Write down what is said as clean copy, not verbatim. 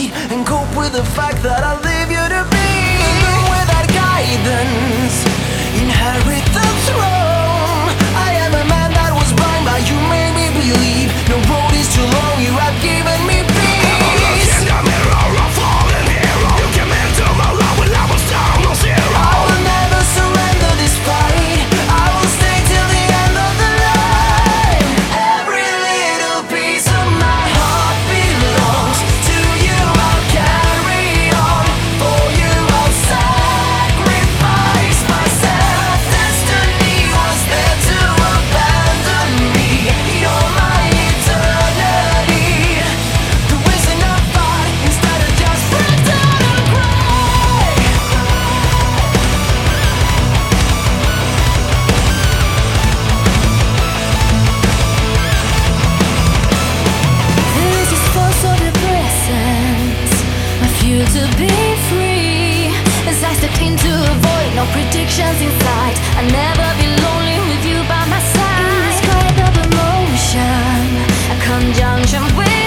and cope with the fact that I'll leave you to be. Even without guidance, inherit the throne. I am a man that was blind, but you made me believe. No road is too long, you have given me peace. In the mirror, a fallen hero. You came into my life when I was down on zero. I will never surrender this fight. I will stay till the end of the line. Every little piece of my heart belongs to you. I'll carry on. For you I'll sacrifice myself. Destiny was there to abandon me. You're my eternity. There isn't a fight, instead of just break down and cry. There is this force of your presence, I feel to be free. As I step into a void, no predictions in sight. I'll never be lonely with you by my side. In this kind of emotion, a conjunction with